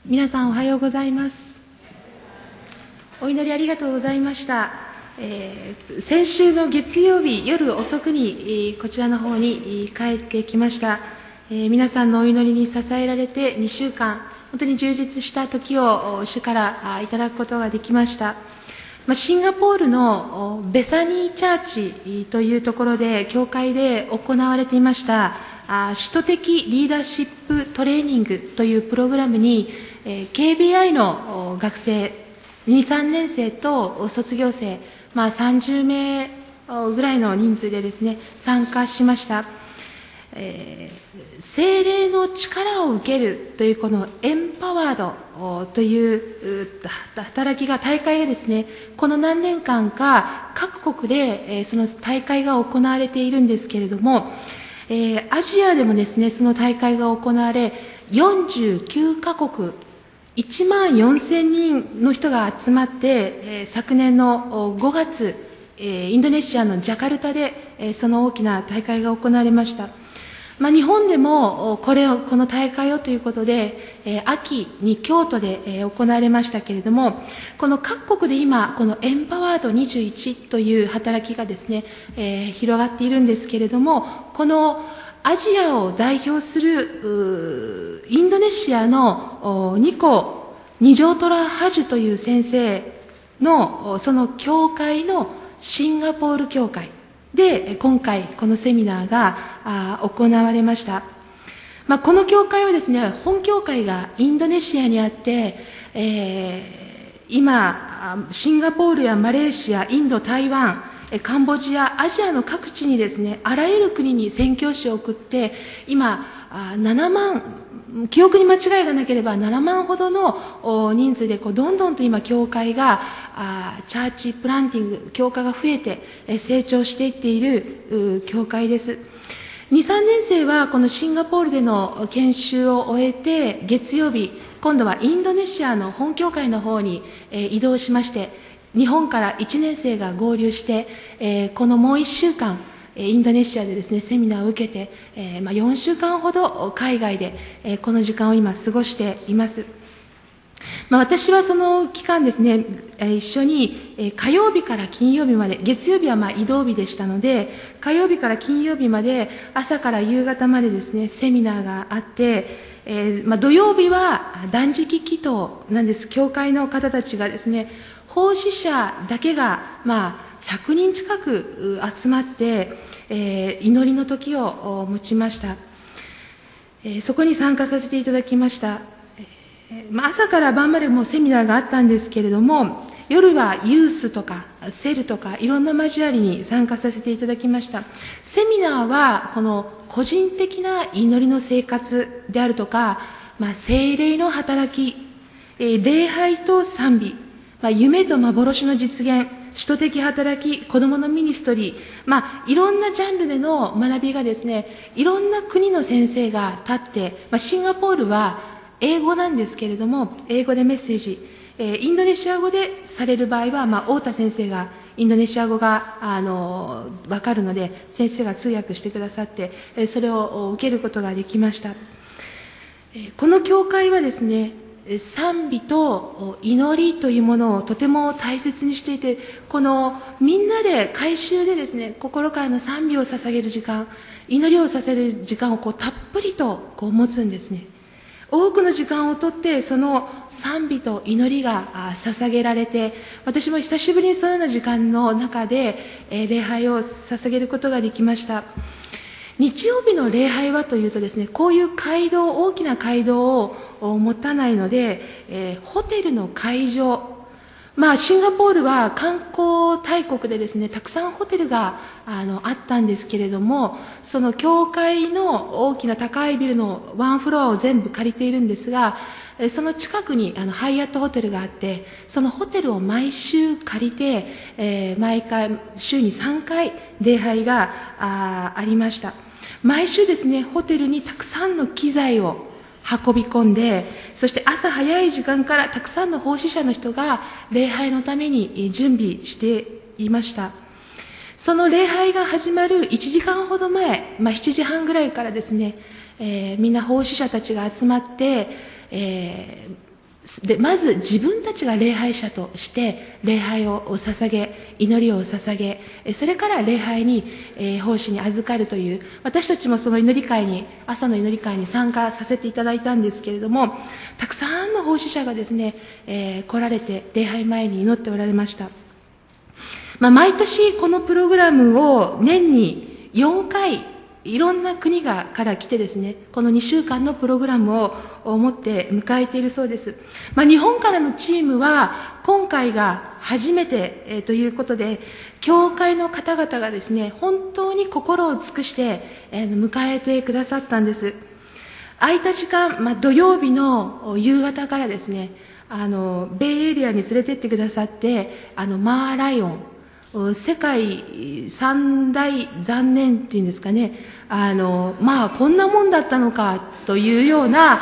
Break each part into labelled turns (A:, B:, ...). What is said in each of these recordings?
A: 皆さんおはようございます。お祈りありがとうございました。先週の月曜日夜遅くにこちらの方に帰ってきました。皆さんのお祈りに支えられて2週間本当に充実した時を主からいただくことができました。シンガポールのベサニーチャーチというところで教会で行われていました使徒的リーダーシップトレーニングというプログラムにKBI の学生2、3年生と卒業生、30名ぐらいの人数でですね、参加しました。聖霊の力を受けるというこのエンパワードという働きが、大会がですね、この何年間か各国でその大会が行われているんですけれども、アジアでもですね、その大会が行われ、49カ国、1万4000人の人が集まって、昨年の5月、インドネシアのジャカルタで、その大きな大会が行われました。日本でもこの大会をということで、秋に京都で行われましたけれども、この各国で今、このエンパワード21という働きがですね、広がっているんですけれども、このアジアを代表するインドネシアのニコ・ニジョートラ・ハジュという先生のその教会のシンガポール教会で今回このセミナーが行われました。この教会はですね、本教会がインドネシアにあって、今シンガポールやマレーシア、インド、台湾、カンボジア、アジアの各地にですね、あらゆる国に宣教師を送って、今7万、記憶に間違いがなければ7万ほどの人数でどんどんと今教会がチャーチプランティング、教会が増えて成長していっている教会です。2、3年生はこのシンガポールでの研修を終えて、月曜日今度はインドネシアの本教会の方に移動しまして、日本から1年生が合流して、このもう1週間インドネシアでですね、セミナーを受けて、4週間ほど海外で、この時間を今過ごしています。私はその期間ですね、一緒に火曜日から金曜日まで、月曜日は移動日でしたので、火曜日から金曜日まで朝から夕方までですね、セミナーがあって、土曜日は断食祈祷なんです。教会の方たちがですね、奉仕者だけが100人近く集まって、祈りの時を持ちました。そこに参加させていただきました。朝から晩までもセミナーがあったんですけれども、夜はユースとかセルとかいろんな交わりに参加させていただきました。セミナーはこの個人的な祈りの生活であるとか、聖霊の働き、礼拝と賛美、夢と幻の実現、使徒的働き、子供のミニストリー、いろんなジャンルでの学びがですね、いろんな国の先生が立って、シンガポールは英語なんですけれども、英語でメッセージ、インドネシア語でされる場合は、太田先生がインドネシア語がわかるので、先生が通訳してくださって、それを受けることができました。この教会はですね、賛美と祈りというものをとても大切にしていて、このみんなで改宗でですね、心からの賛美を捧げる時間、祈りをさせる時間をたっぷりと持つんですね。多くの時間をとってその賛美と祈りが捧げられて、私も久しぶりにそのような時間の中で礼拝を捧げることができました。日曜日の礼拝はというとですね、こういう街道、大きな街道を持たないので、ホテルの会場、シンガポールは観光大国でですね、たくさんホテルがあったんですけれども、その教会の大きな高いビルのワンフロアを全部借りているんですが、その近くにハイアットホテルがあって、そのホテルを毎週借りて、毎回週に3回礼拝がありました。毎週ですね、ホテルにたくさんの機材を運び込んで、そして朝早い時間からたくさんの奉仕者の人が礼拝のために準備していました。その礼拝が始まる1時間ほど前、7時半ぐらいからですね、みんな奉仕者たちが集まって、 でまず自分たちが礼拝者として礼拝を捧げ、祈りを捧げ、それから礼拝に、奉仕に預かるという、私たちもその祈り会に、朝の祈り会に参加させていただいたんですけれども、たくさんの奉仕者がですね、来られて礼拝前に祈っておられました。毎年このプログラムを年に4回いろんな国から来てですね、この2週間のプログラムを持って迎えているそうです。日本からのチームは今回が初めて、ということで、教会の方々がですね、本当に心を尽くして、迎えてくださったんです。空いた時間、土曜日の夕方からですね、ベイエリアに連れてってくださって、マーライオン、世界三大残念っていうんですかね、こんなもんだったのかというような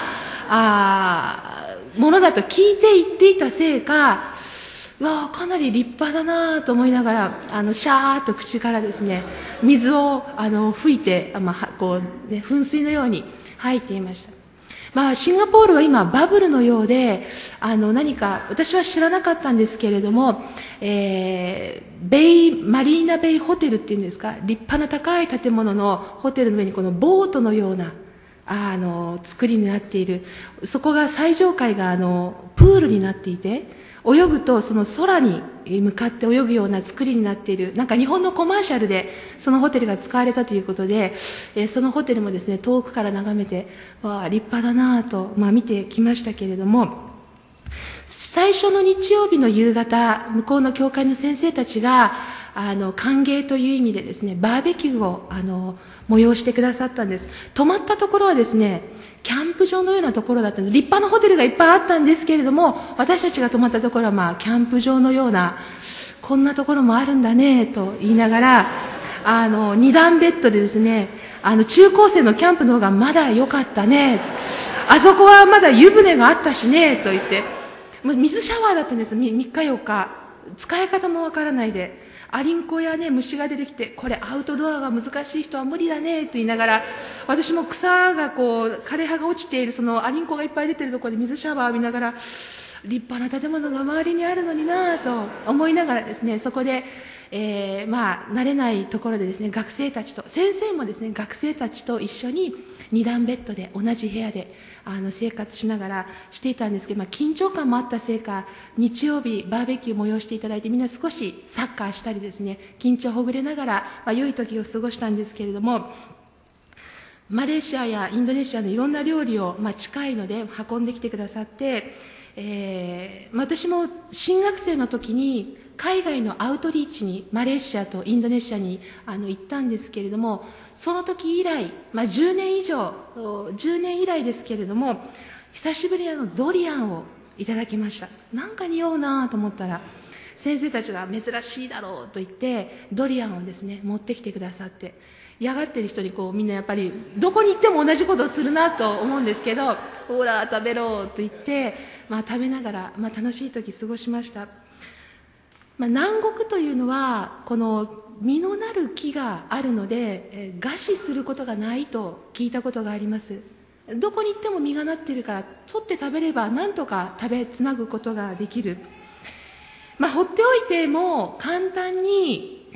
A: ものだと聞いて言っていたせいか、かなり立派だなと思いながら、シャーっと口からですね、水を吹いて、噴水のように吐いていました。シンガポールは今バブルのようで、何か私は知らなかったんですけれども、マリーナベイホテルっていうんですか、立派な高い建物のホテルの上にこのボートのような作りになっている。そこが最上階がプールになっていて、泳ぐとその空に向かって泳ぐような作りになっている。なんか日本のコマーシャルでそのホテルが使われたということで、そのホテルもですね、遠くから眺めて、立派だなぁと、見てきましたけれども、最初の日曜日の夕方、向こうの教会の先生たちが、歓迎という意味でですね、バーベキューを、催してくださったんです。泊まったところはですね、キャンプ場のようなところだったんです。立派なホテルがいっぱいあったんですけれども、私たちが泊まったところはキャンプ場のような、こんなところもあるんだね、と言いながら、二段ベッドでですね、中高生のキャンプの方がまだ良かったね。あそこはまだ湯船があったしね、と言って、水シャワーだったんです。3日4日。使い方もわからないで。アリンコやね、虫が出てきて、これアウトドアが難しい人は無理だね、と言いながら、私も草が枯れ葉が落ちている、そのアリンコがいっぱい出ているところで水シャワー浴びながら、立派な建物が周りにあるのになぁと思いながらですね、そこで、慣れないところでですね、学生たちと、先生もですね、学生たちと一緒に二段ベッドで同じ部屋で生活しながらしていたんですけど、緊張感もあったせいか、日曜日バーベキュー催していただいて、みんな少しサッカーしたりですね、緊張ほぐれながら、良い時を過ごしたんですけれども、マレーシアやインドネシアのいろんな料理を、近いので運んできてくださって、私も新学生の時に海外のアウトリーチにマレーシアとインドネシアに行ったんですけれども、その時以来、10年以来ですけれども、久しぶりにドリアンをいただきました。なんか匂うなと思ったら、先生たちが珍しいだろうと言ってドリアンをですね持ってきてくださって、嫌がってる人にみんなやっぱりどこに行っても同じことをするなと思うんですけど、ほら食べろと言って、食べながら、楽しい時過ごしました。南国というのはこの実のなる木があるので、餓死することがないと聞いたことがあります。どこに行っても実がなっているから、取って食べれば何とか食べつなぐことができる。放っておいても簡単に、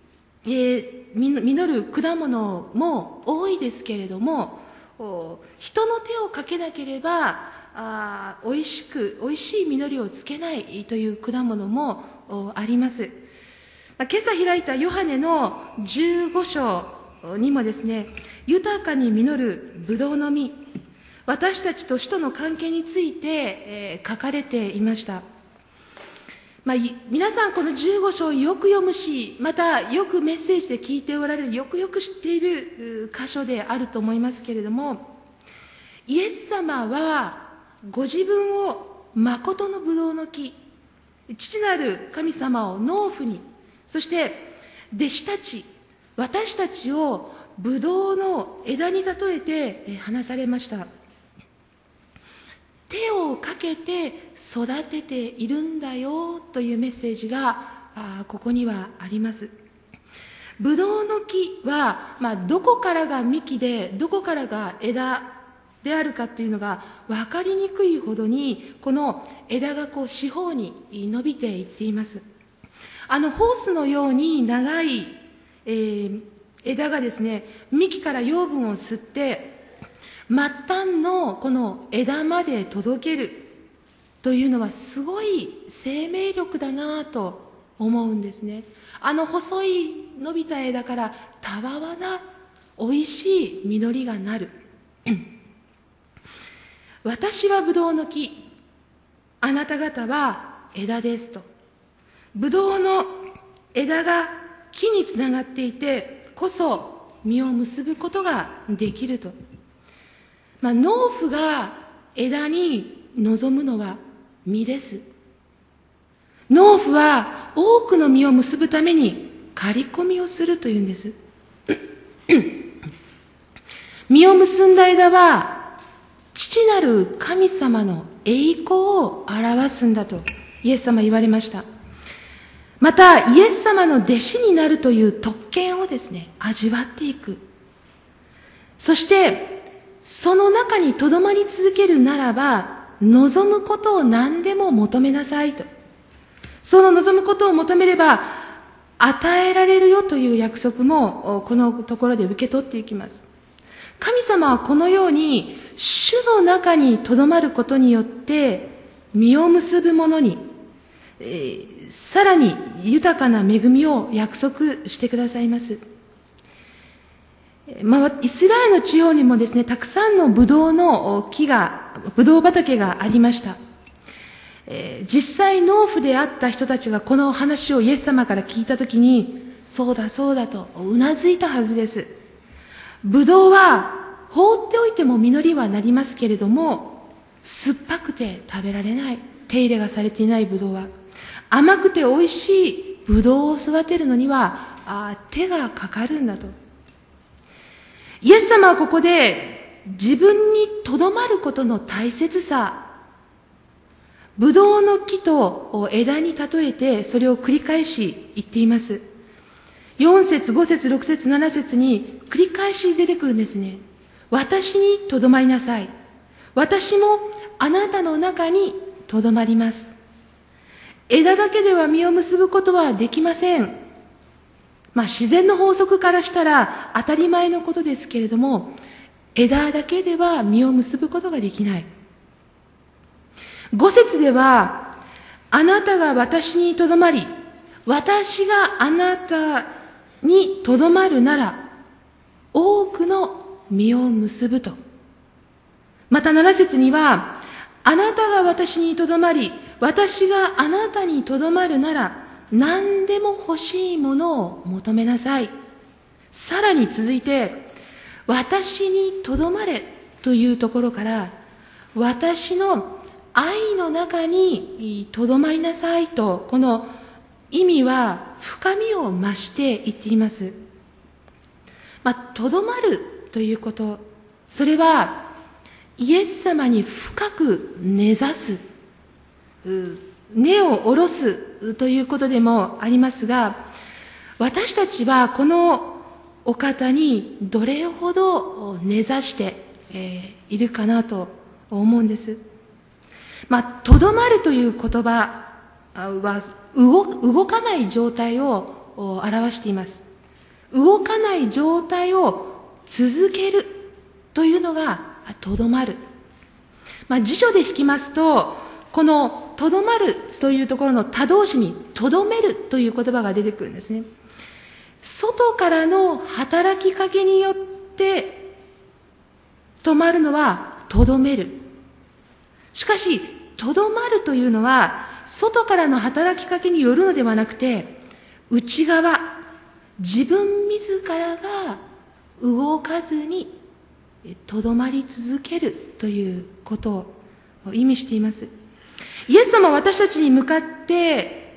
A: 実る果物も多いですけれども、人の手をかけなければおいしい実りをつけないという果物もあります。今朝開いたヨハネの15章にもですね、豊かに実るブドウの実、私たちと主との関係について、書かれていました。皆さんこの15章をよく読むし、またよくメッセージで聞いておられる、よくよく知っている箇所であると思いますけれども、イエス様はご自分を誠のブドウの木、父なる神様を農夫に、そして弟子たち、私たちをブドウの枝に例えて話されました。手をかけて育てているんだよというメッセージがここにはあります。ブドウの木は、どこからが幹でどこからが枝であるかっていうのが分かりにくいほどに、この枝が四方に伸びていっています。ホースのように長い、枝がですね、幹から養分を吸って、末端のこの枝まで届けるというのはすごい生命力だなと思うんですね。細い伸びた枝からたわわな美味しい実りがなる。私はブドウの木、あなた方は枝ですと。ブドウの枝が木につながっていてこそ実を結ぶことができると。農夫が枝に望むのは実です。農夫は多くの実を結ぶために刈り込みをするというんです。実を結んだ枝は父なる神様の栄光を表すんだとイエス様言われました。またイエス様の弟子になるという特権をですね、味わっていく。そしてその中にとどまり続けるならば、望むことを何でも求めなさいと。その望むことを求めれば与えられるよという約束もこのところで受け取っていきます。神様はこのように主の中にとどまることによって実を結ぶ者に、さらに豊かな恵みを約束してくださいます。イスラエルの地方にもですね、たくさんのブドウ畑がありました。実際農夫であった人たちがこの話をイエス様から聞いたときに、そうだそうだとうなずいたはずです。ブドウは放っておいても実りはなりますけれども、酸っぱくて食べられない、手入れがされていないブドウは、甘くて美味しいブドウを育てるのには手がかかるんだと。イエス様はここで自分にとどまることの大切さ、ブドウの木と枝に例えてそれを繰り返し言っています。4節、5節、6節、7節に繰り返し出てくるんですね。私にとどまりなさい。私もあなたの中にとどまります。枝だけでは実を結ぶことはできません。自然の法則からしたら当たり前のことですけれども、枝だけでは実を結ぶことができない。5節では、あなたが私にとどまり、私があなたにとどまるなら、多くの実を結ぶと。また7節には、あなたが私にとどまり、私があなたにとどまるなら、何でも欲しいものを求めなさい。さらに続いて、私にとどまれというところから、私の愛の中にとどまりなさいと、この意味は深みを増していっています。とどまるということ、それはイエス様に深く根ざす、根を下ろすということでもありますが、私たちはこのお方にどれほど根ざしているかなと思うんです。とどまるという言葉は動かない状態を表しています。動かない状態を続けるというのがとどまる。辞書で引きますと、このとどまるというところの他動詞にとどめるという言葉が出てくるんですね。外からの働きかけによって止まるのはとどめる。しかし、とどまるというのは外からの働きかけによるのではなくて、内側、自分自らが動かずにとどまり続けるということを意味しています。イエス様は私たちに向かって、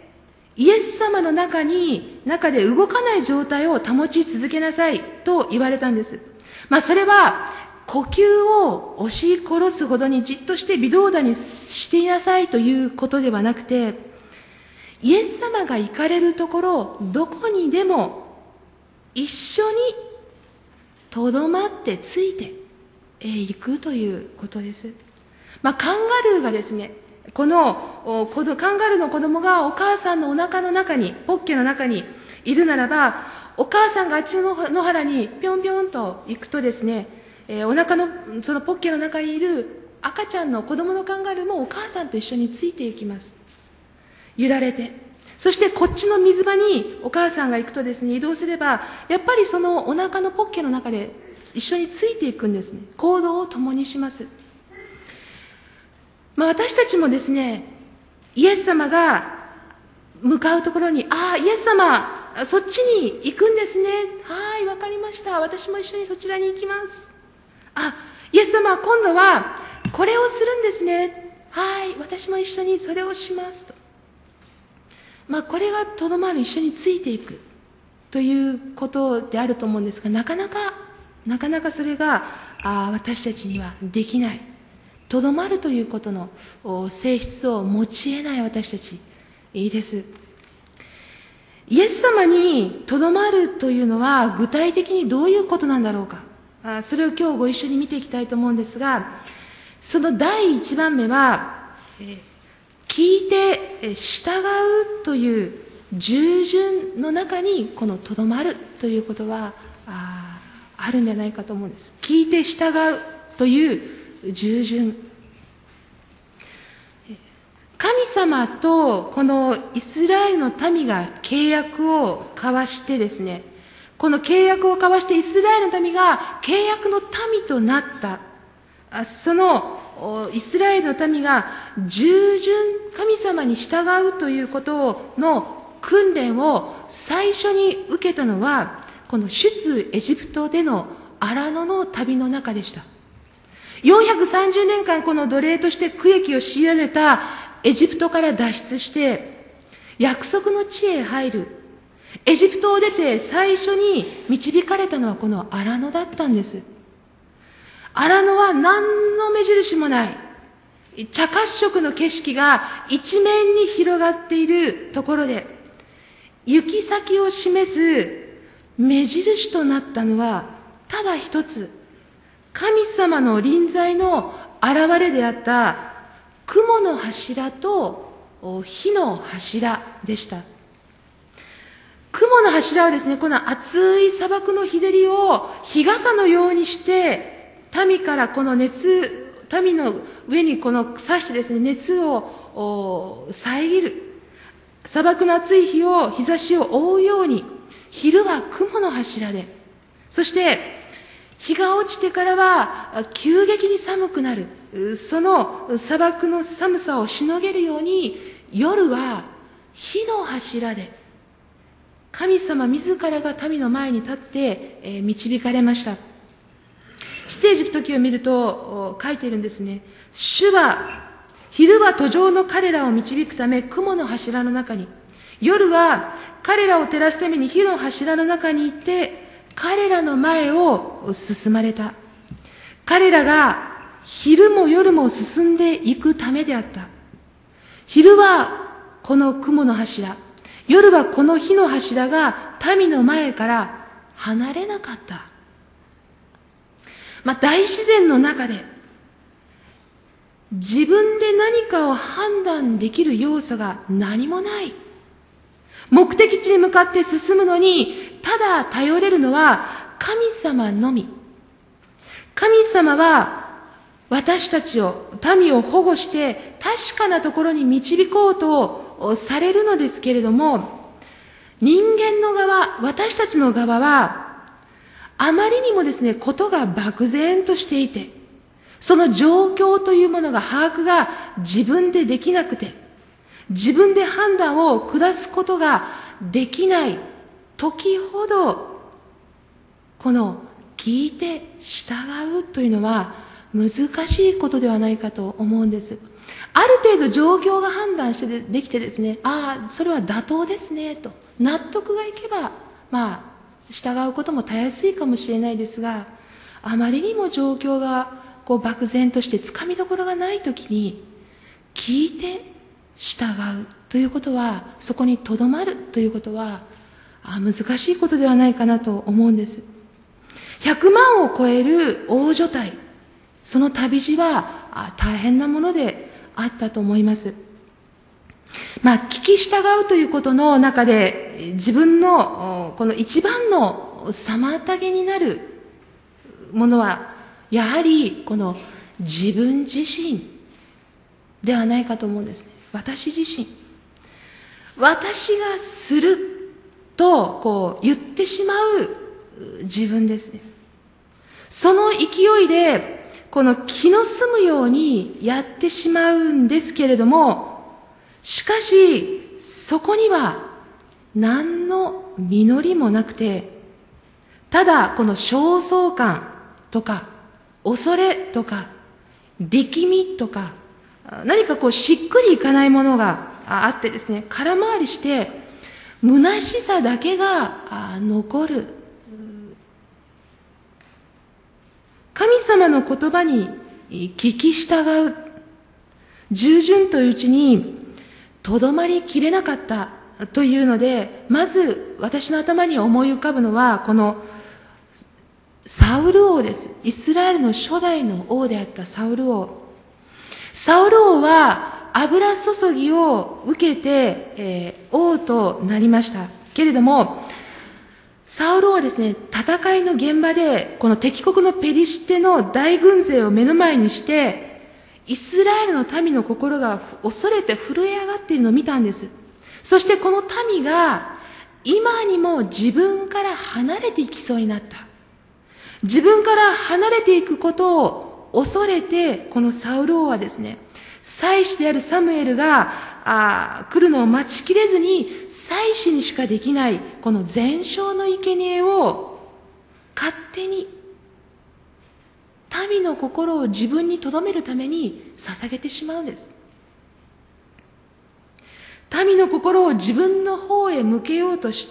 A: イエス様の中で動かない状態を保ち続けなさいと言われたんです。それは呼吸を押し殺すほどにじっとして微動だにしていなさいということではなくて、イエス様が行かれるところ、どこにでも一緒にとどまってついていくということです。カンガルーがですね、カンガルーの子供がお母さんのお腹の中に、ポッケの中にいるならば、お母さんがあっちの野原にぴょんぴょんと行くとですね、お腹の、そのポッケの中にいる赤ちゃんの子供のカンガルーもお母さんと一緒についていきます。揺られて。そしてこっちの水場にお母さんが行くとですね、移動すれば、やっぱりそのお腹のポッケの中で一緒についていくんですね。行動を共にします。私たちもですね、イエス様が向かうところに、イエス様、そっちに行くんですね。はい、わかりました。私も一緒にそちらに行きます。イエス様、今度はこれをするんですね。はい、私も一緒にそれをしますと。これがとどまる、一緒についていくということであると思うんですが、なかなかそれが私たちにはできない。とどまるということの性質を持ち得ない私たちです。イエス様にとどまるというのは具体的にどういうことなんだろうか。それを今日ご一緒に見ていきたいと思うんですが、その第一番目は、聞いて従うという従順の中にこのとどまるということはあるんじゃないかと思うんです。聞いて従うという従順。神様とこのイスラエルの民が契約を交わしてですね、この契約を交わしてイスラエルの民が契約の民となった。そのイスラエルの民が従順神様に従うということの訓練を最初に受けたのは、この出エジプトでの荒野の旅の中でした。430年間この奴隷として苦役を強いられたエジプトから脱出して約束の地へ入る。エジプトを出て最初に導かれたのはこの荒野だったんです。荒野は何の目印もない茶褐色の景色が一面に広がっているところで、行き先を示す目印となったのはただ一つ、神様の臨在の現れであった雲の柱と火の柱でした。雲の柱はですね、この暑い砂漠の日照りを日傘のようにして民からこの民の上にこの刺してですね、熱を遮る。砂漠の暑い日差しを覆うように、昼は雲の柱で、そして日が落ちてからは急激に寒くなる。その砂漠の寒さをしのげるように、夜は火の柱で、神様自らが民の前に立って導かれました。出エジプト記を見ると書いているんですね。主は昼は途上の彼らを導くため雲の柱の中に、夜は彼らを照らすために火の柱の中にいて彼らの前を進まれた。彼らが昼も夜も進んでいくためであった。昼はこの雲の柱、夜はこの火の柱が民の前から離れなかった。大自然の中で自分で何かを判断できる要素が何もない。目的地に向かって進むのにただ頼れるのは神様のみ。神様は私たちを、民を保護して確かなところに導こうとされるのですけれども、人間の側、私たちの側はあまりにもですね、ことが漠然としていて、その状況というものが把握が自分でできなくて、自分で判断を下すことができない時ほど、この聞いて従うというのは難しいことではないかと思うんです。ある程度状況が判断してできてですね、それは妥当ですねと納得がいけば、従うこともたやすいかもしれないですが、あまりにも状況が漠然としてつかみどころがないときに、聞いて従うということは、そこにとどまるということは難しいことではないかなと思うんです。100万を超える大所帯、 その旅路は大変なものであったと思います。聞き従うということの中で、自分のこの一番の妨げになるものは、やはりこの自分自身ではないかと思うんですね。私自身。私がすると言ってしまう自分ですね。その勢いでこの気の済むようにやってしまうんですけれども、しかしそこには何の実りもなくて、ただこの焦燥感とか恐れとか力みとか、何かしっくりいかないものがあってですね、空回りして虚しさだけが残る。神様の言葉に聞き従う、従順といううちにとどまりきれなかったというので、まず私の頭に思い浮かぶのはこのサウル王です。イスラエルの初代の王であったサウル王。サウル王は油注ぎを受けて、王となりましたけれども、サウル王はですね、戦いの現場でこの敵国のペリシテの大軍勢を目の前にして、イスラエルの民の心が恐れて震え上がっているのを見たんです。そしてこの民が今にも自分から離れていきそうになった。自分から離れていくことを恐れて、このサウル王はですね、祭司であるサムエルが来るのを待ちきれずに、祭司にしかできないこの全焼の生贄を勝手に民の心を自分に留めるために捧げてしまうんです。民の心を自分の方へ向けようとして、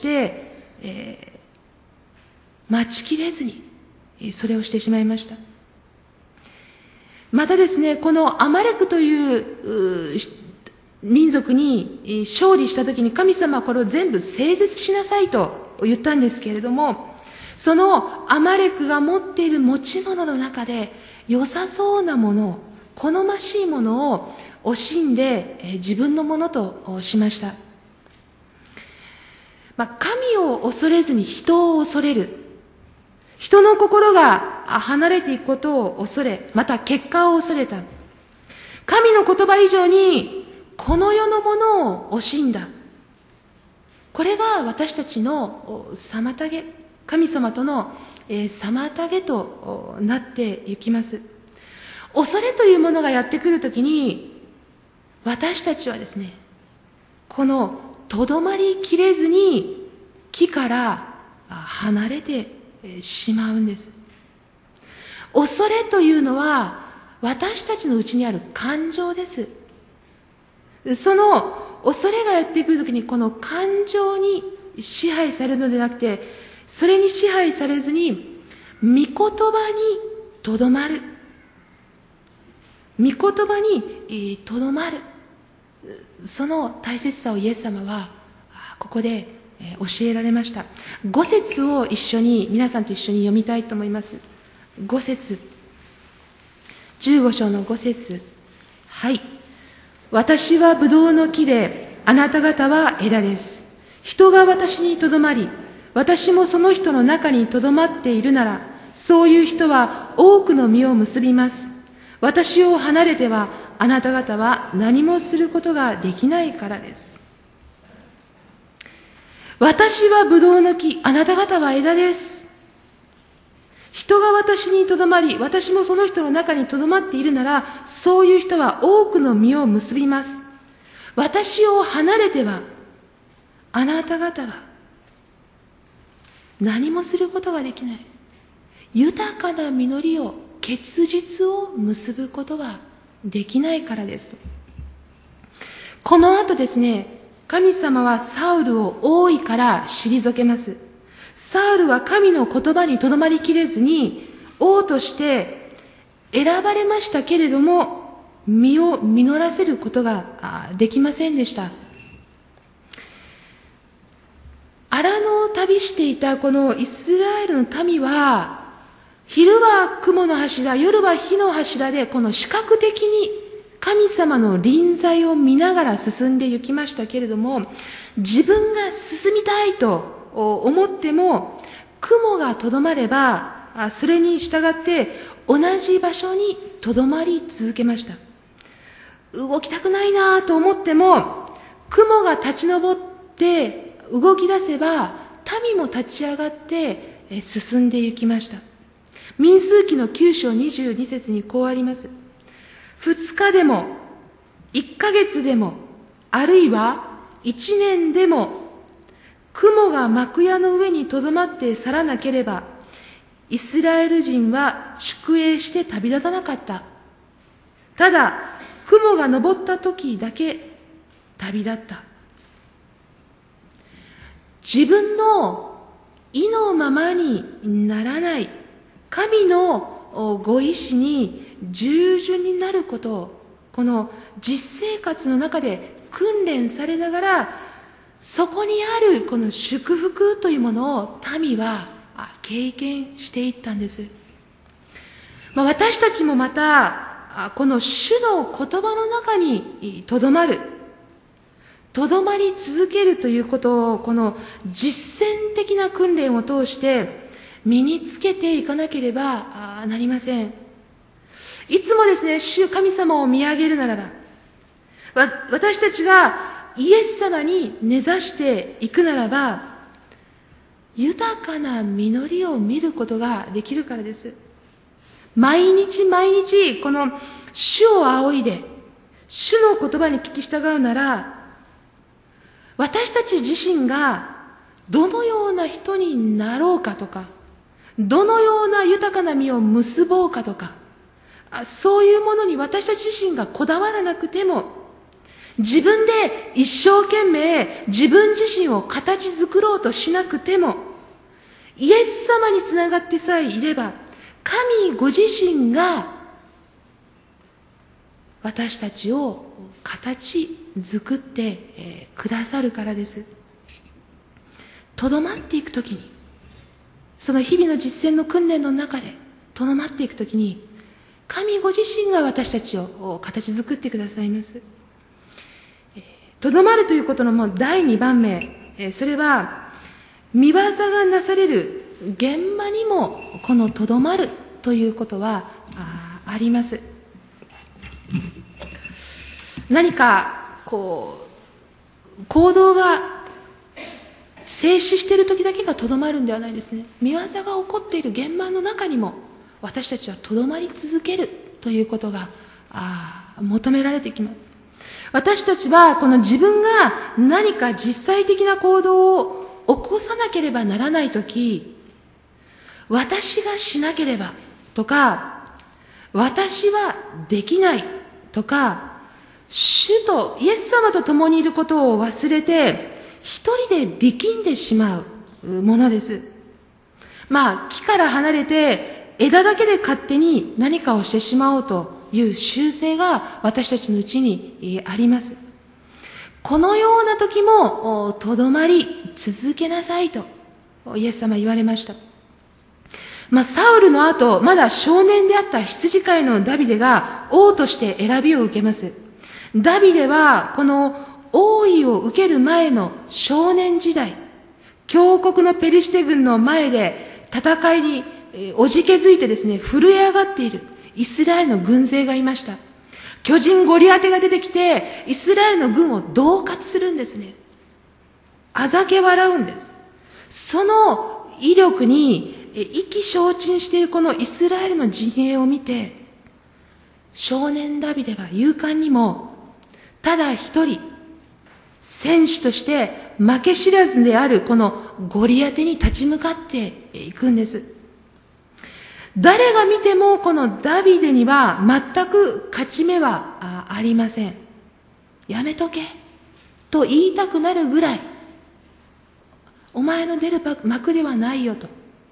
A: 待ちきれずにそれをしてしまいました。またですね、このアマレクという民族に勝利したときに、神様はこれを全部整絶しなさいと言ったんですけれども、そのアマレクが持っている持ち物の中で良さそうなもの、好ましいものを惜しんで自分のものとしました。神を恐れずに人を恐れる。人の心が離れていくことを恐れ、また結果を恐れた。神の言葉以上にこの世のものを惜しんだ。これが私たちの妨げ、神様との妨げとなっていきます。恐れというものがやってくるときに、私たちはですね、このとどまりきれずに木から離れてしまうんです。恐れというのは私たちのうちにある感情です。その恐れがやってくるときに、この感情に支配されるのではなくて、それに支配されずに御言葉にとどまる。御言葉にとどまる。その大切さをイエス様はここで教えられました。5節を皆さんと一緒に読みたいと思います。5節、15章の5節。はい。私はブドウの木で、あなた方は枝です。人が私にとどまり、私もその人の中にとどまっているなら、そういう人は多くの実を結びます。私を離れては、あなた方は何もすることができないからです。私はブドウの木、あなた方は枝です。人が私にとどまり、私もその人の中にとどまっているなら、そういう人は多くの実を結びます。私を離れては、あなた方は何もすることができない。豊かな実りを、結実を結ぶことはできないからです。この後ですね、神様はサウルを王位から退けます。サウルは神の言葉にとどまりきれずに、王として選ばれましたけれども、実を実らせることができませんでした。荒野を旅していたこのイスラエルの民は、 昼は雲の柱、夜は火の柱で、この視覚的に神様の臨在を見ながら進んで行きましたけれども、自分が進みたいと思っても、雲がとどまれば、それに従って同じ場所にとどまり続けました。動きたくないなと思っても、雲が立ち上って動き出せば、民も立ち上がって進んで行きました。民数記の9章22節にこうあります。2日でも、1ヶ月でも、あるいは1年でも、雲が幕屋の上にとどまって去らなければ、イスラエル人は宿営して旅立たなかった。ただ、雲が昇った時だけ旅立った。自分の意のままにならない、神のご意志に従順になることを、この実生活の中で訓練されながら、そこにあるこの祝福というものを民は経験していったんです。私たちもまた、この主の言葉の中にとどまり続けるということを、この実践的な訓練を通して身につけていかなければなりません。いつもですね、主神様を見上げるならば、私たちがイエス様に根ざしていくならば、豊かな実りを見ることができるからです。毎日毎日、この主を仰いで、主の言葉に聞き従うなら、私たち自身がどのような人になろうかとか、どのような豊かな実を結ぼうかとか、そういうものに私たち自身がこだわらなくても、自分で一生懸命自分自身を形作ろうとしなくても、イエス様につながってさえいれば、神ご自身が私たちを形作ってくださるからです。とどまっていくときに、その日々の実践の訓練の中でとどまっていくときに、神ご自身が私たちを形作ってくださいます。とどまるということの第2番目、それは御業がなされる現場にもこのとどまるということはあります。何か行動が静止している時だけがとどまるんではないですね。御業が起こっている現場の中にも私たちはとどまり続けるということが求められてきます。私たちはこの自分が何か実際的な行動を起こさなければならないとき、私がしなければとか、私はできないとか、主とイエス様と共にいることを忘れて、一人で力んでしまうものです。木から離れて枝だけで勝手に何かをしてしまおうという習性が私たちのうちにあります。このような時もとどまり続けなさいとイエス様言われました。サウルの後、まだ少年であった羊飼いのダビデが王として選びを受けます。ダビデはこの王位を受ける前の少年時代、強国のペリシテ軍の前で戦いにおじけづいてですね、震え上がっているイスラエルの軍勢がいました。巨人ゴリアテが出てきて、イスラエルの軍を恫喝するんですね。あざけ笑うんです。その威力に意気消沈しているこのイスラエルの陣営を見て、少年ダビデは勇敢にも、ただ一人、戦士として負け知らずであるこのゴリアテに立ち向かっていくんです。誰が見てもこのダビデには全く勝ち目はありません。やめとけと言いたくなるぐらい、お前の出る幕ではないよと。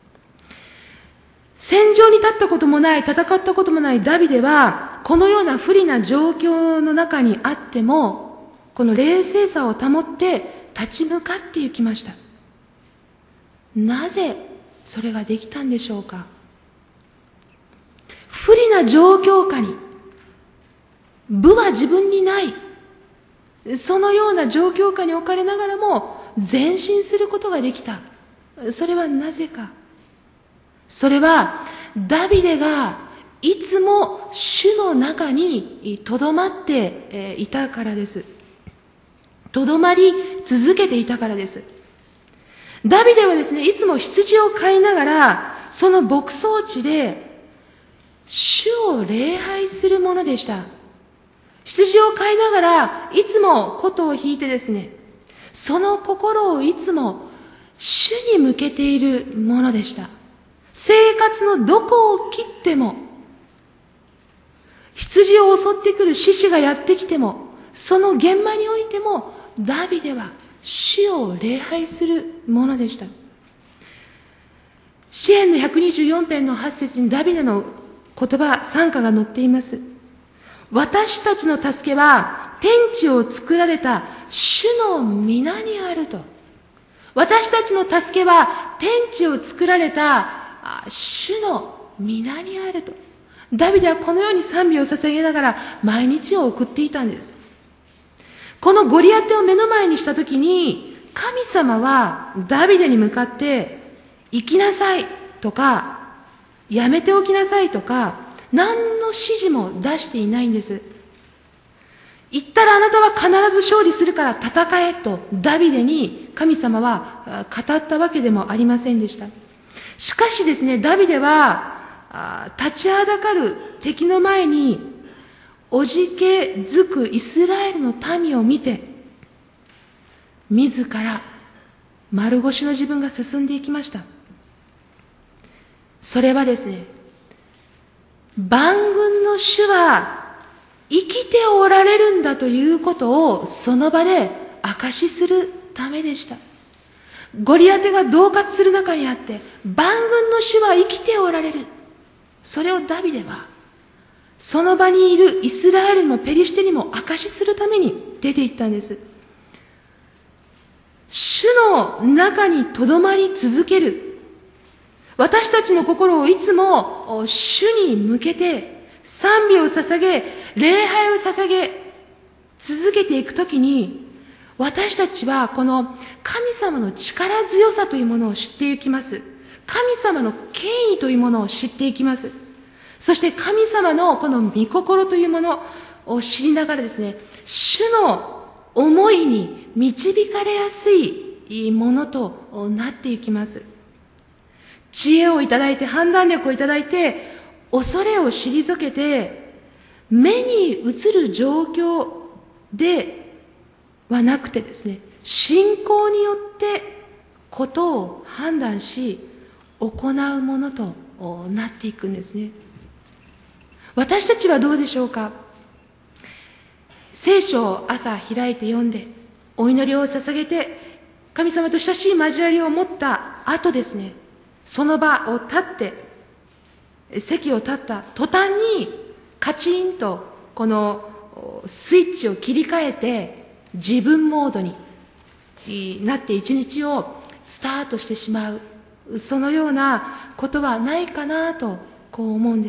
A: 戦場に立ったこともない、戦ったこともないダビデは、このような不利な状況の中にあっても、この冷静さを保って立ち向かっていきました。なぜそれができたんでしょうか。 不利な状況下に、部は自分にない、そのような状況下に置かれながらも前進することができた。それはなぜか。それはダビデがいつも主の中にとどまっていたからです。とどまり続けていたからです。ダビデはですね、いつも羊を飼いながら、その牧草地で主を礼拝するものでした。羊を飼いながら、いつも琴を弾いてですね、その心をいつも主に向けているものでした。生活のどこを切っても、羊を襲ってくる獅子がやってきても、その現場においても、ダビデは主を礼拝するものでした。詩編の124編の8節にダビデの言葉、賛歌が載っています。私たちの助けは天地を作られた主の皆にあると。私たちの助けは天地を作られた主の皆にあると。ダビデはこのように賛美を捧げながら毎日を送っていたんです。このゴリアテを目の前にしたときに、神様はダビデに向かって行きなさいとか、やめておきなさいとか、何の指示も出していないんです。言ったらあなたは必ず勝利するから戦えとダビデに神様は語ったわけでもありませんでした。しかしですね、ダビデは立ちはだかる敵の前におじけづくイスラエルの民を見て、自ら丸腰の自分が進んでいきました。それはですね、万軍の主は生きておられるんだということをその場で証しするためでした。ゴリアテが恫喝する中にあって、万軍の主は生きておられる。それをダビデはその場にいるイスラエルにもペリシテにも証しするために出て行ったんです。主の中にとどまり続ける。私たちの心をいつも主に向けて賛美を捧げ、礼拝を捧げ続けていくときに、私たちはこの神様の力強さというものを知っていきます。神様の権威というものを知っていきます。そして神様のこの御心というものを知りながらですね、主の思いに導かれやすいものとなっていきます。知恵をいただいて、判断力をいただいて、恐れを退けて、目に映る状況ではなくてですね、信仰によってことを判断し、行うものとなっていくんですね。私たちはどうでしょうか。聖書を朝開いて読んで、お祈りを捧げて、神様と親しい交わりを持った後ですね、その場を立って、席を立った途端に、カチンとこのスイッチを切り替えて、自分モードになって一日をスタートしてしまう。そのようなことはないかなと、こう思うんです。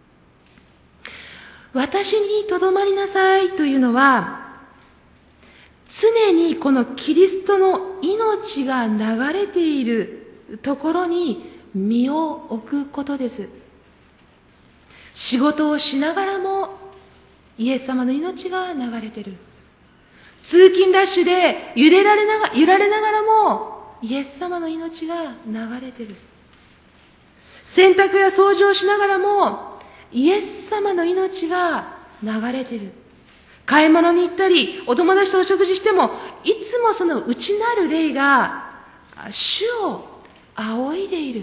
A: 私にとどまりなさいというのは、常にこのキリストの命が流れているところに身を置くことです。仕事をしながらもイエス様の命が流れている。通勤ラッシュで揺られながらもイエス様の命が流れている。洗濯や掃除をしながらもイエス様の命が流れている。買い物に行ったりお友達とお食事しても、いつもその内なる霊が主を仰いでいる。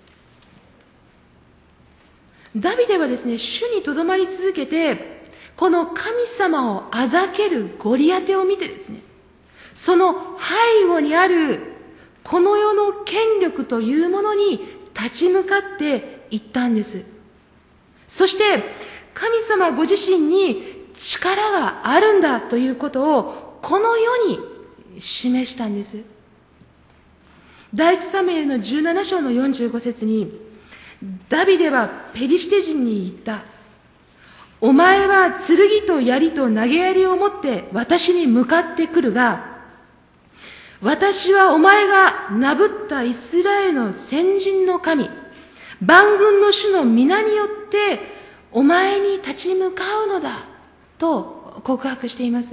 A: ダビデはですね、主にとどまり続けて、この神様をあざけるゴリアテを見てですね、その背後にあるこの世の権力というものに立ち向かっていったんです。そして神様ご自身に力があるんだということをこの世に示したんです。第一サムエルの17章の45節に、 ダビデはペリシテ人に言った。お前は剣と槍と投げ槍を持って私に向かってくるが、私はお前がなぶったイスラエルの先人の神、万軍の主の皆によってお前に立ち向かうのだと告白しています。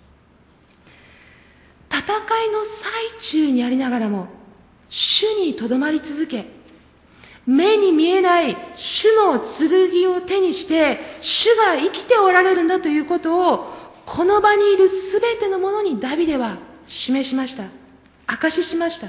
A: 戦いの最中にありながらも主にとどまり続け、目に見えない主の剣を手にして主が生きておられるんだということを、この場にいるすべてのものにダビデは示しました。証ししました。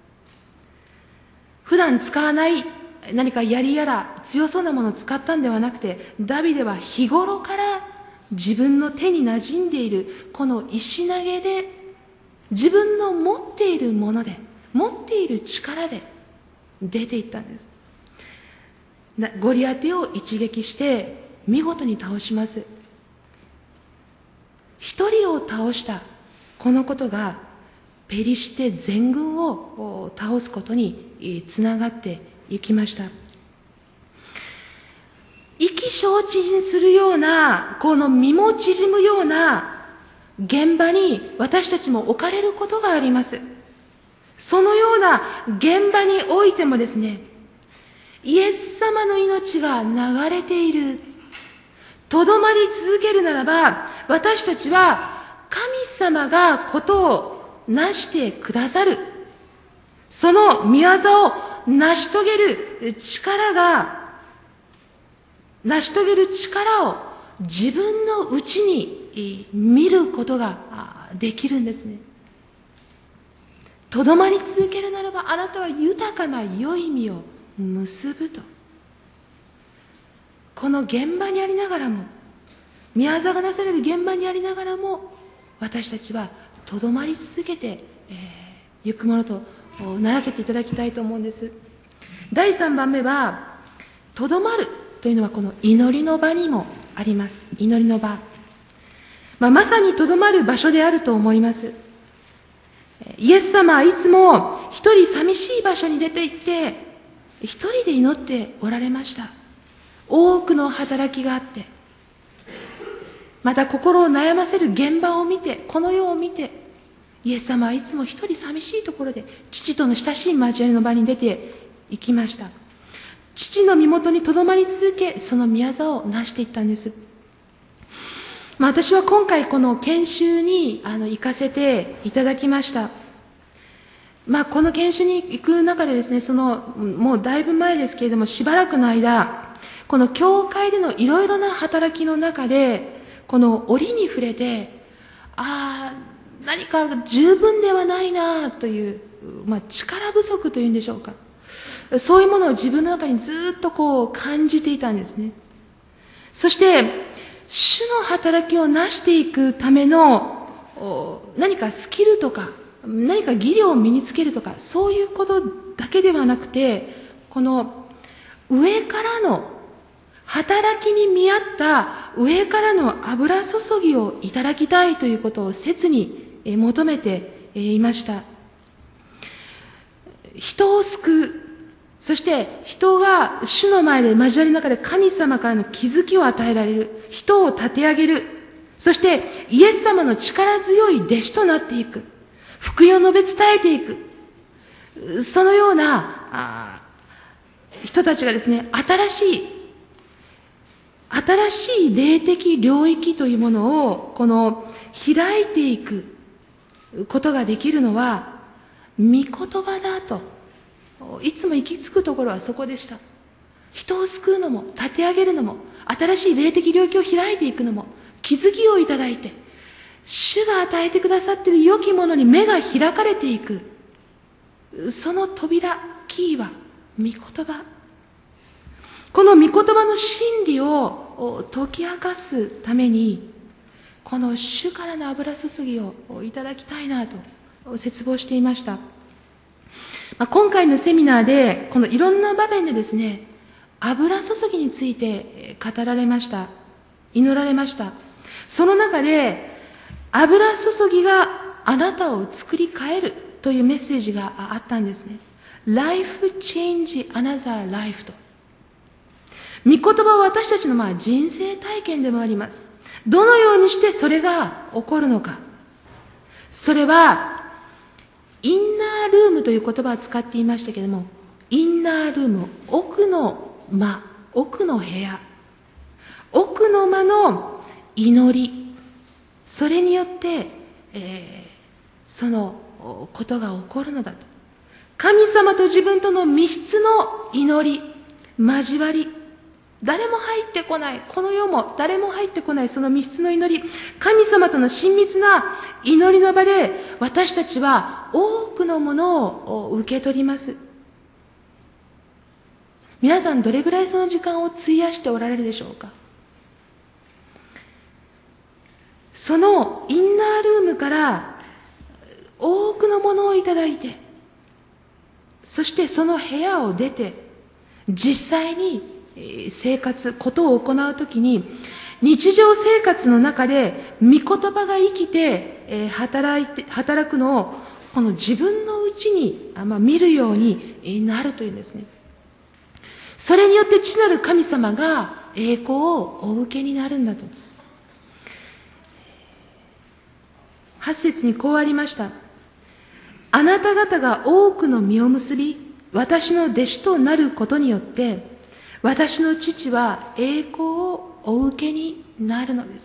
A: 普段使わない何か槍やら強そうなものを使ったんではなくて、ダビデは日頃から自分の手に馴染んでいるこの石投げで、自分の持っているもので、持っている力で出ていったんです。ゴリアテを一撃して見事に倒します。一人を倒したこのことがペリシテ全軍を倒すことにつながっていきました。意気消沈するような、この身も縮むような現場に私たちも置かれることがあります。そのような現場においてもですね、イエス様の命が流れている、とどまり続けるならば、私たちは神様がことを成してくださる、その御業を成し遂げる力を自分のうちに見ることができるんですね。とどまり続けるならば、あなたは豊かな良い実を結ぶと。この現場にありながらも、御業がなされる現場にありながらも、私たちはとどまり続けてゆくものとならせていただきたいと思うんです。第3番目は、とどまるというのはこの祈りの場にもあります。祈りの場、まさにとどまる場所であると思います。イエス様はいつも一人寂しい場所に出て行って一人で祈っておられました。多くの働きがあって、また心を悩ませる現場を見て、この世を見て、イエス様はいつも一人寂しいところで父との親しい交わりの場に出て行きました。父の身元にとどまり続け、その御業を成していったんです。私は今回この研修に行かせていただきました。この研修に行く中でですね、もうだいぶ前ですけれども、しばらくの間、この教会でのいろいろな働きの中で、この折に触れて、何か十分ではないなという、力不足というんでしょうか。そういうものを自分の中にずっと感じていたんですね。そして、主の働きを成していくための何かスキルとか、何か技量を身につけるとか、そういうことだけではなくて、この上からの働きに見合った上からの油注ぎをいただきたいということを切に求めていました。人を救う、そして人が主の前で交わりの中で神様からの気づきを与えられる、人を立て上げる、そしてイエス様の力強い弟子となっていく、福音を述べ伝えていく、そのような人たちがですね、新しい霊的領域というものを開いていくことができるのは御言葉だと、いつも行き着くところはそこでした。人を救うのも立て上げるのも、新しい霊的領域を開いていくのも、気づきをいただいて主が与えてくださっている良きものに目が開かれていく、その扉、キーは御言葉。この御言葉の真理を解き明かすために、この主からの油注ぎをいただきたいなと切望していました。今回のセミナーでこのいろんな場面でですね、油注ぎについて語られました、祈られました。その中で油注ぎがあなたを作り変えるというメッセージがあったんですね。Life change another life と御言葉は私たちの人生体験でもあります。どのようにしてそれが起こるのか。それは、インナールームという言葉を使っていましたけれども、インナールーム、奥の間、奥の部屋、奥の間の祈り、それによって、そのことが起こるのだと。神様と自分との密室の祈り、交わり、誰も入ってこない、この世も誰も入ってこないその密室の祈り、神様との親密な祈りの場で私たちは多くのものを受け取ります。皆さんどれぐらいその時間を費やしておられるでしょうか。そのインナールームから多くのものをいただいて、そしてその部屋を出て実際にことを行うときに、日常生活の中で御言葉が生きて働くのをこの自分のうちに見るようになるというんですね。それによって父なる神様が栄光をお受けになるんだと。8節にこうありました。あなた方が多くの実を結び、私の弟子となることによって、私の父は栄光をお受けになるのです。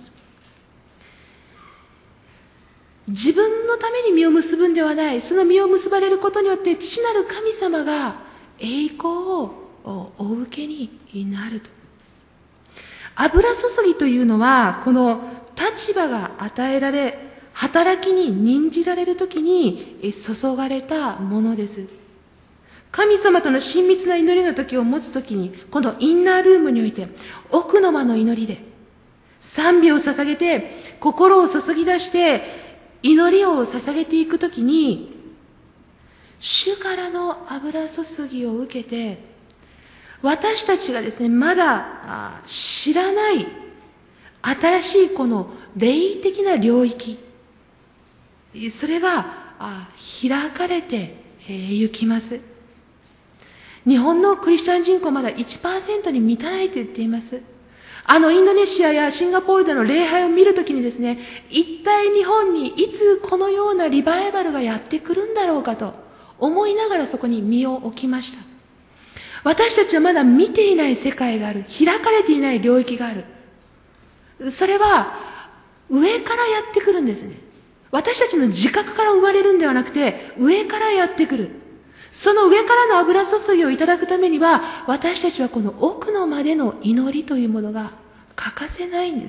A: 自分のために実を結ぶんではない、その実を結ばれることによって父なる神様が栄光をお受けになると。油注ぎというのは、この立場が与えられ、働きに任じられるときに注がれたものです。神様との親密な祈りの時を持つときに、このインナールームにおいて、奥の間の祈りで、賛美を捧げて、心を注ぎ出して、祈りを捧げていくときに、主からの油注ぎを受けて、私たちがですね、まだ知らない新しいこの霊的な領域、それが開かれてゆきます。日本のクリスチャン人口まだ 1% に満たないと言っています。インドネシアやシンガポールでの礼拝を見るときにですね、一体日本にいつこのようなリバイバルがやってくるんだろうかと思いながらそこに身を置きました。私たちはまだ見ていない世界がある。開かれていない領域がある。それは上からやってくるんですね。私たちの自覚から生まれるんではなくて、上からやってくる。その上からの油注ぎをいただくためには、私たちはこの奥のまでの祈りというものが欠かせないんです。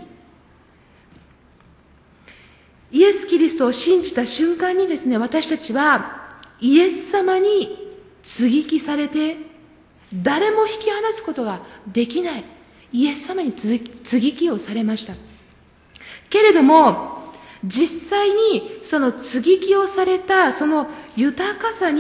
A: イエス・キリストを信じた瞬間にですね、私たちはイエス様に接ぎ木されて、誰も引き離すことができないイエス様に接ぎ木をされました。けれども、実際にその接ぎ木をされたその豊かさ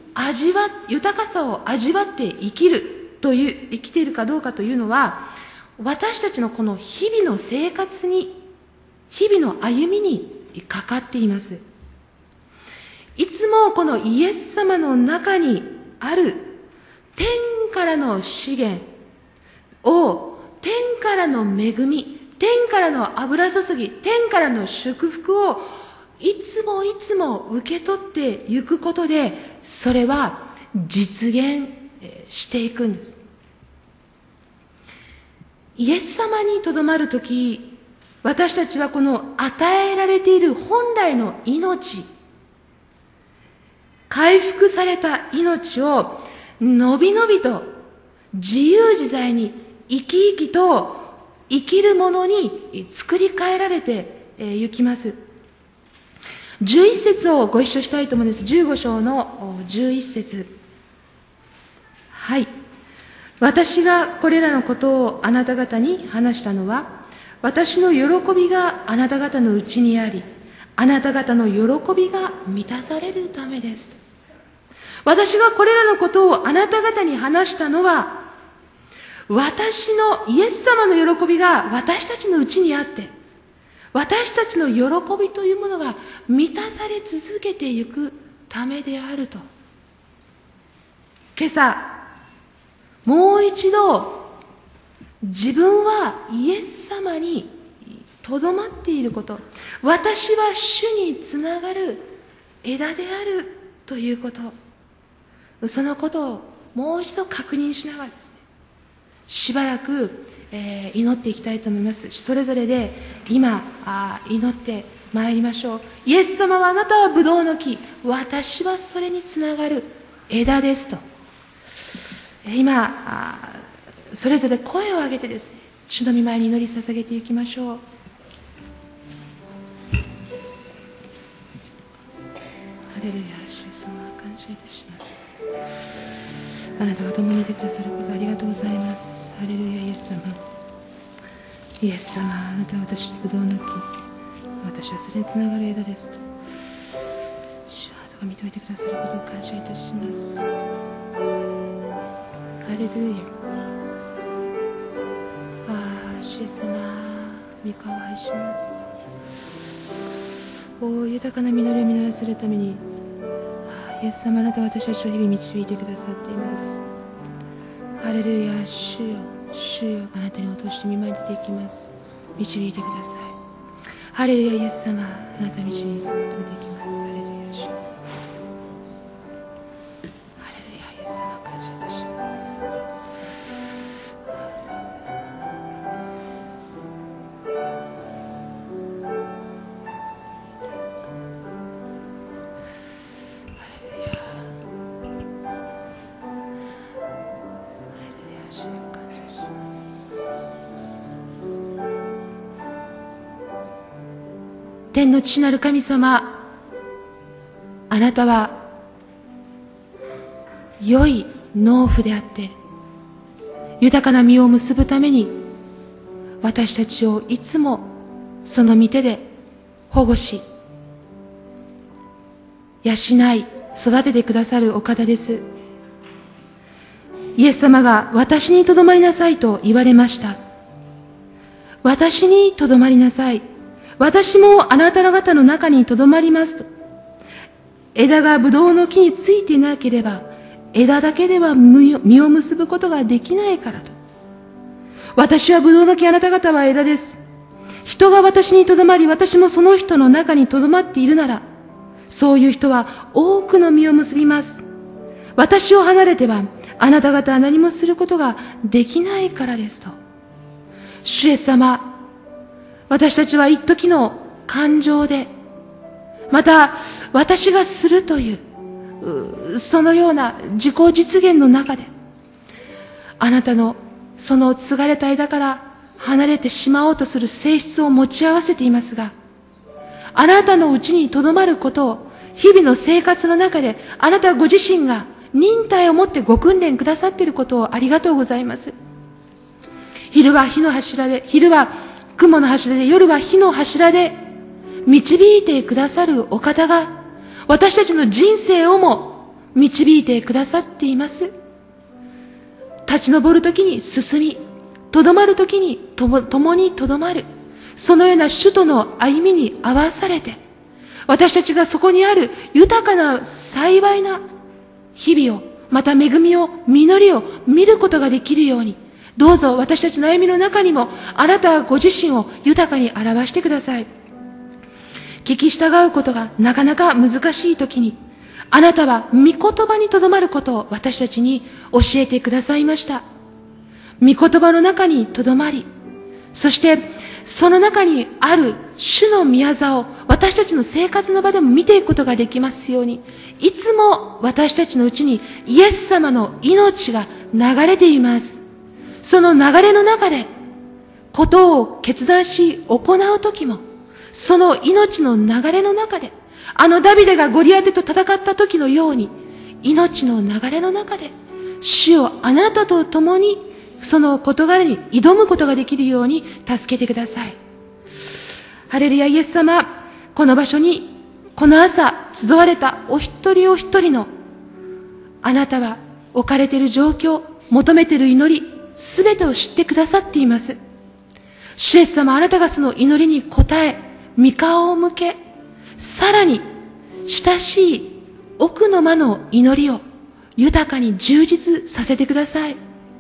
A: を味わって生きているかどうかというのは、私たちのこの日々の生活に、日々の歩みにかかっています。いつもこのイエス様の中にある天からの資源を、天からの恵み、天からの油注ぎ、天からの祝福をいつもいつも受け取っていくことで、それは実現していくんです。イエス様にとどまるとき、私たちはこの与えられている本来の命、回復された命をのびのびと自由自在に生き生きと生きるものに作り変えられてゆきます。11節をご一緒したいと思うんです。15章の11節。はい。私がこれらのことをあなた方に話したのは、私の喜びがあなた方のうちにあり、あなた方の喜びが満たされるためです。私がこれらのことをあなた方に話したのは、私のイエス様の喜びが私たちのうちにあって、私たちの喜びというものが満たされ続けていくためであると。今朝、もう一度自分はイエス様にとどまっていること、私は主につながる枝であるということ、そのことをもう一度確認しながらですね、しばらく、祈っていきたいと思います。それぞれで今祈ってまいりましょう。イエス様は、あなたはブドウの木、私はそれにつながる枝ですと、今それぞれ声を上げてですね、主の御前に祈り捧げていきましょう。ハレルヤ、主様感謝いたします。あなたが共にいてくださることありがとうございます。ハレルヤ、イエス様、イエス様、あなたは私のブドウの木、私はそれにつながる枝ですと、主はあなたが見ておいてくださることを感謝いたします。ハレルヤ、主様、御顔を愛します。豊かな実りを実らせるために、イエス様、あなたは私たちを日々導いてくださっています。ハレルヤ、主よ、主よ、あなたに落として御前に出ていきます。導いてください。ハレルヤ、イエス様、あなた導いて求めていきます。ハレルヤ、主様、ハレルヤ、イエス様、感謝いたします。天の父なる神様、あなたは良い農夫であって、豊かな実を結ぶために私たちをいつもその御手で保護し、養い育ててくださるお方です。イエス様が私にとどまりなさいと言われました。私にとどまりなさい、私もあなた方の中にとどまりますと。枝がブドウの木についていなければ、枝だけでは実を結ぶことができないからと。私はブドウの木、あなた方は枝です。人が私にとどまり、私もその人の中にとどまっているなら、そういう人は多くの実を結びます。私を離れては、あなた方は何もすることができないからですと。主イエス様、私たちは一時の感情で、また私がするというそのような自己実現の中で、あなたのその継がれた枝から離れてしまおうとする性質を持ち合わせていますが、あなたのうちにとどまることを日々の生活の中で、あなたご自身が忍耐を持ってご訓練くださっていることをありがとうございます。昼は火の柱で、昼は雲の柱で、夜は火の柱で導いてくださるお方が、私たちの人生をも導いてくださっています。立ち上るときに進み、とどまるときに共にとどまる、そのような主との歩みに合わされて、私たちがそこにある豊かな幸いな日々を、また恵みを、実りを見ることができるように、どうぞ私たちの歩みの中にもあなたご自身を豊かに表してください。聞き従うことがなかなか難しい時に、あなたは御言葉にとどまることを私たちに教えてくださいました。御言葉の中にとどまり、そしてその中にある主の御業を私たちの生活の場でも見ていくことができますように、いつも私たちのうちにイエス様の命が流れています。その流れの中でことを決断し行うときも、その命の流れの中で、ダビデがゴリアテと戦った時のように、命の流れの中で主よ、あなたと共にその事柄に挑むことができるように助けてください。ハレルヤ、イエス様、この場所にこの朝集われたお一人お一人のあなたは置かれている状況、求めている祈り、すべてを知ってくださっています。主イエス様、あなたがその祈りに応え、御顔を向け、さらに親しい奥の間の祈りを豊かに充実させてください。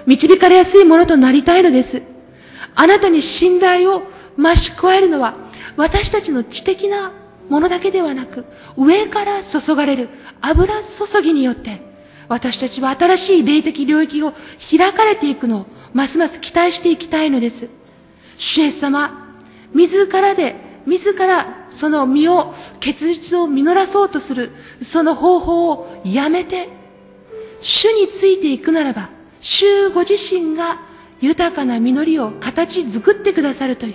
A: 導かれやすいものとなりたいのです。あなたに信頼を増し加えるのは、私たちの知的なものだけではなく、上から注がれる油注ぎによって、私たちは新しい霊的領域を開かれていくのを、ますます期待していきたいのです。主イエス様、自らその結実を実らそうとする、その方法をやめて、主についていくならば、主ご自身が豊かな実りを形作ってくださるという、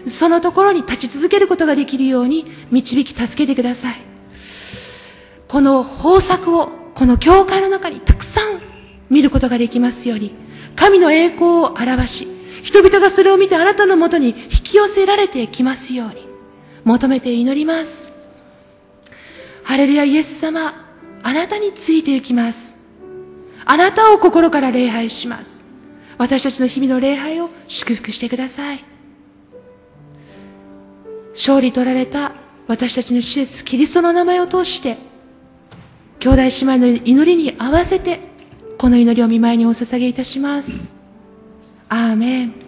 A: そのところに立ち続けることができるように導き助けてください。この豊作を、この教会の中にたくさん見ることができますように、神の栄光を表し、人々がそれを見てあなたのもとに引き寄せられてきますように、求めて祈ります。ハレルヤ、イエス様、あなたについて行きます。あなたを心から礼拝します。私たちの日々の礼拝を祝福してください。勝利取られた私たちの主イエスキリストの名前を通して、兄弟姉妹の祈りに合わせて、この祈りを御前にお捧げいたします。アーメン。